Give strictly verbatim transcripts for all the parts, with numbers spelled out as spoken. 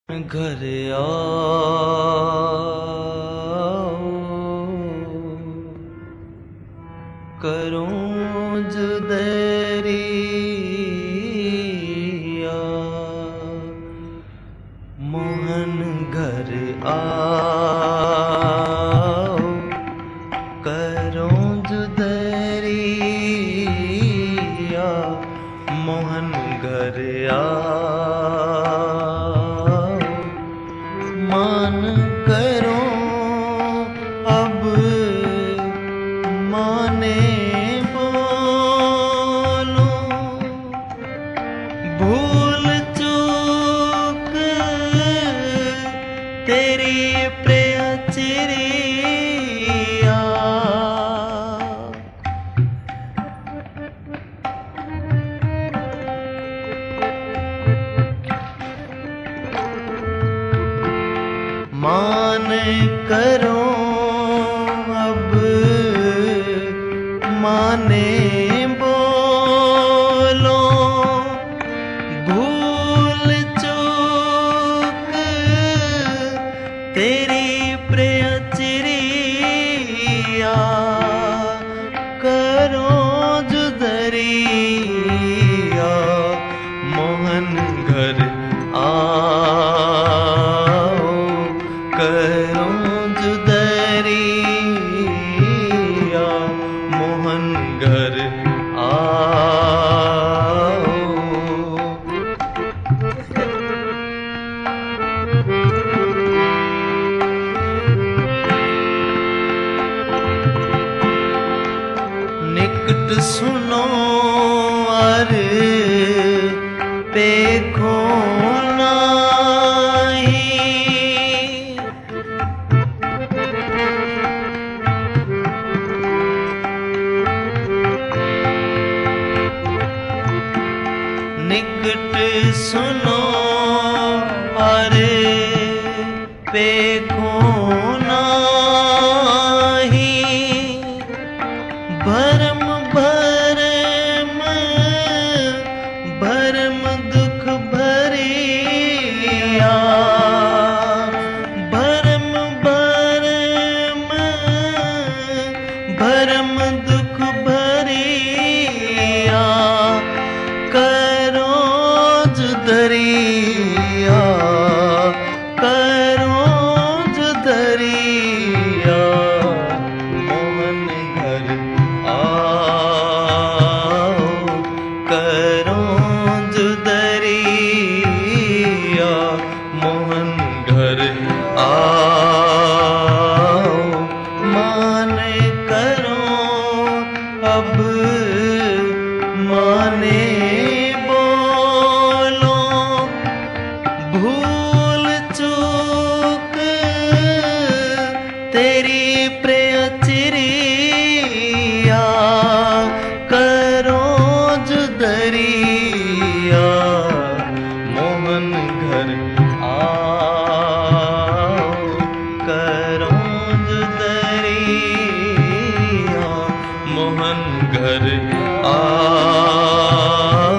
घर आओ करूं जुदरिया मोहन घर आओ करूं जुदरिया मोहन घर आओ मान करो अब माने बोलो भूल चूक तेरी प्रियचरिया मान करो अब माने बोलो भूल चूक तेरी प्रियचरिया करो जुदरिया मोहन घर आओ करूं जुदरिया मोहन घर आओ निकट सुनो अरे देखो निकट सुनो अरे देखो नाही भरम भरम भरम दुख भरिया भरम भरम भरम दुख भरिया करो जुदरिया करो जुदरिया मोहन घर आओ करो जुदरिया मोहन घर आओ मान करो अब माने भूल चूक तेरी प्रियचरिया करो जुदरिया मोहन घर आओ करो जुदरिया मोहन घर आओ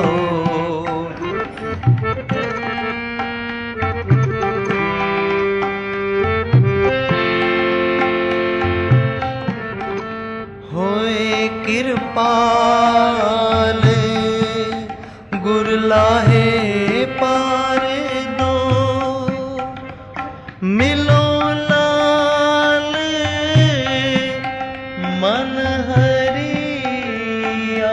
होए कृपाल गुर लाहे पार दो मिलो लाल मन हरिया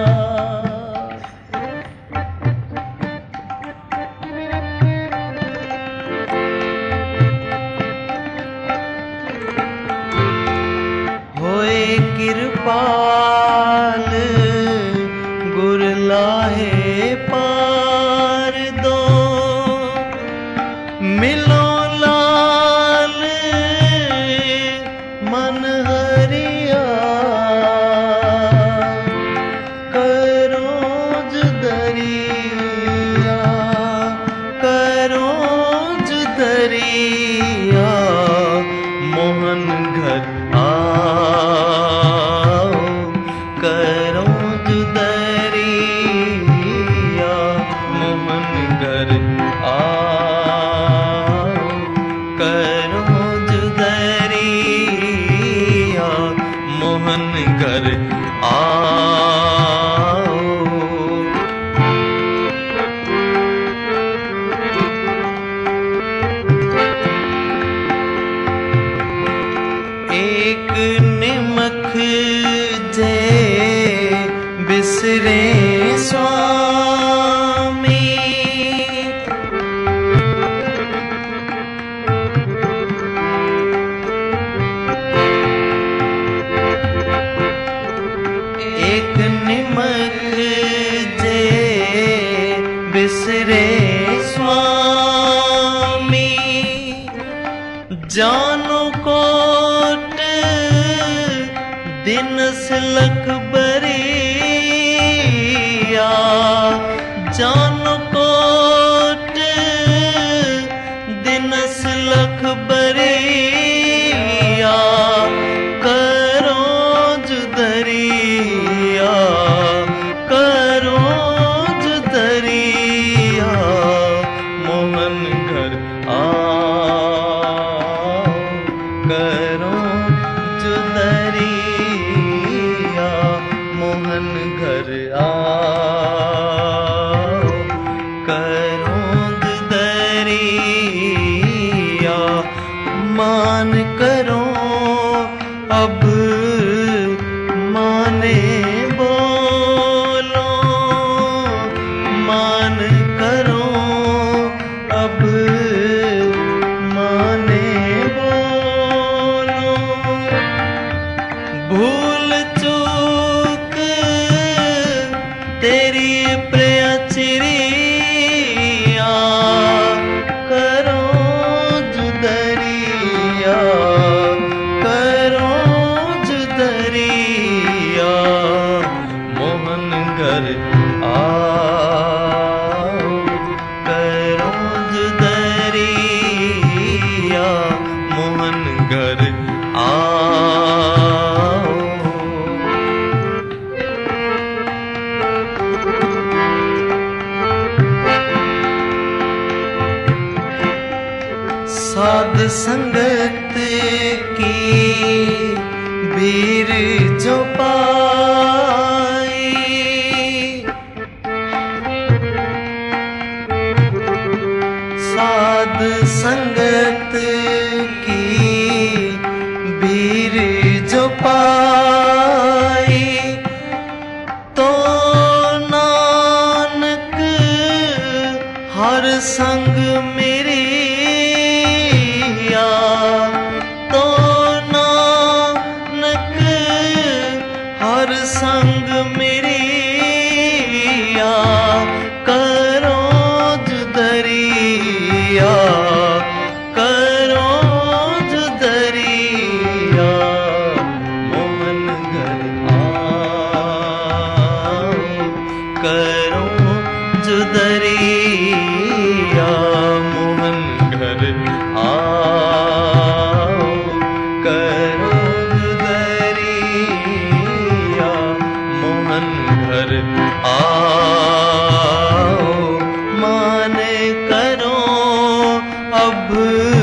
होए कृपाल गुर लाहे पार दो मिलो लाल मन हरिया करो जुदरिया करो जुदरिया मोहन घर आओ करो जुदरिया मोहन घर आओ जानो कोट दिन सिलक बरिया, जानो कोट दिन सिलक बरिया, करो जुदरिया, करो जुदरिया, मोहन घर आओ, करो जुदरिया, मोहन घर आओ, करो जुदरिया, मान करो अब माने बोलो, मान करो अब माने बोलो, भूल चूक तेरी प्रियचिरिया, करो जुदरिया, करो जुदरिया, मोहन घर आओ, करो जुदरिया, मोहन घर आओ। साध संगत की बीर जो पाई, साध संगत की बीर जो पाई, तो नानक हर संग मेरे, तो नानक हर संग मेरिया, करो जुदरिया, करो जुदरिया, मोहन घर आओ, करो जुदरिया, मोहन घर आओ, करो जुदरिया, मोहन घर आओ, मान करो अब